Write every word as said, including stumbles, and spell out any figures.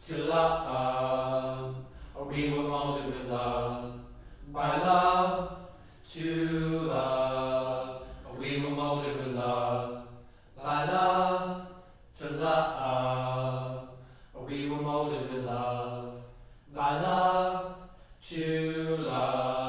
to love. We were molded with love, by love to love. We were molded with love, by love to love. We were molded with love, by love to love.